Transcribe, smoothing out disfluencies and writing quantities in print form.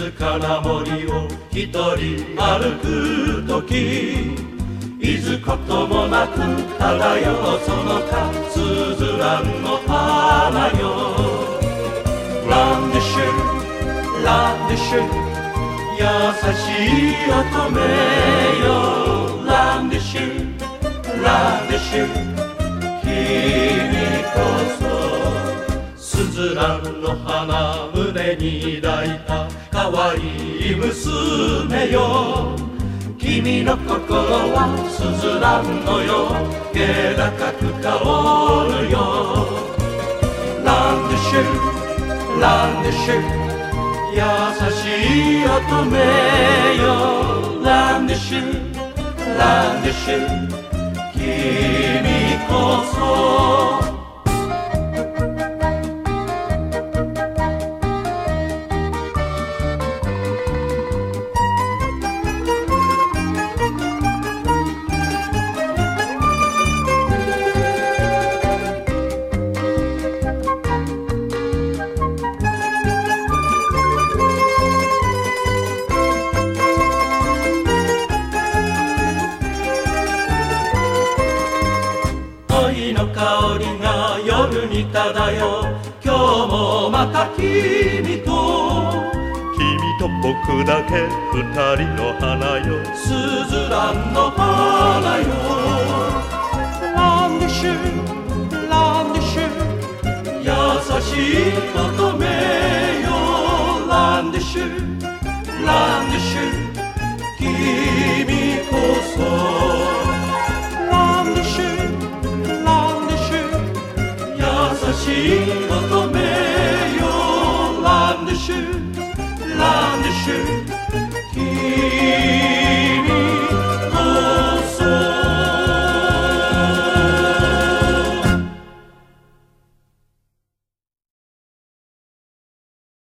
静かな森を一人歩くとき、いずこともなく漂うその他スズランの花よ。ランディッシュランディッシュ優しい乙女よ。ランディッシュランディッシュ君こそスズランの花胸に抱いたかわいい娘よ。君の心はスズランのよう気高く香るよ。ランディッシュランディッシュ優しい乙女よ。ランディッシュランディッシュ君こそ愛の香りが夜に漂う。今日もまた君と僕だけ二人の花よ。 スズランの花よ。ランディッシュランディッシュ優しい乙女よ。ランディッシュランディッシュ君こそ